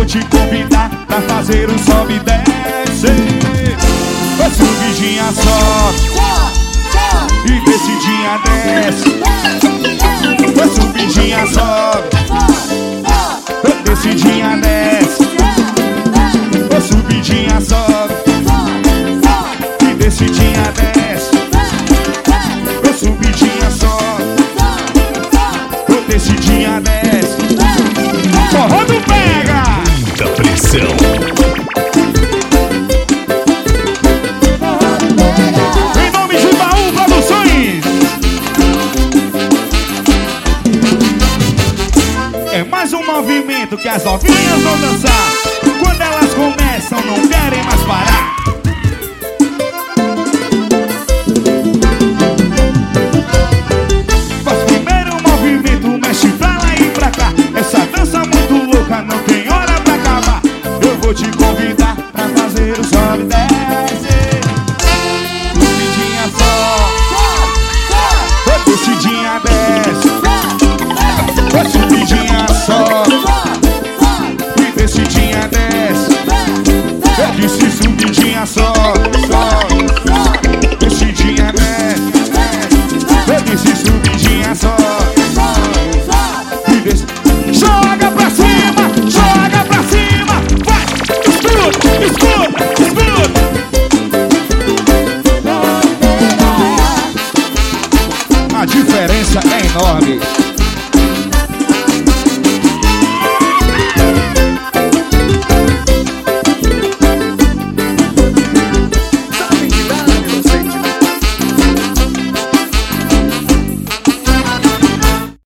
te convidar pra fazer o sobe e desce. Vai subidinha, sobe e descidinha, desce. Vai subidinha, sobe, descidinha, desce. Vai subidinha, sobe e descidinha, desce. Vai subidinha, sobe, descidinha, desce. Forró do pega! Da pressão. Em nome de Baú Produções. É mais um movimento que as novinhas vão dançar. Quando elas começam, não querem mais parar. Faz primeiro o movimento, mexe pra lá e pra cá. Essa dança muito louca, não tem hora pra acabar. Eu vou te convidar pra fazer o sobe e desce. Subidinha só, descidinha desce. Subidinha só e descidinha desce. Eu disse subidinha só, descidinha desce. Eu disse subidinha só e desce. Joga pra cima, joga pra cima. Vai, escuta, escuta, escuta. A diferença é enorme.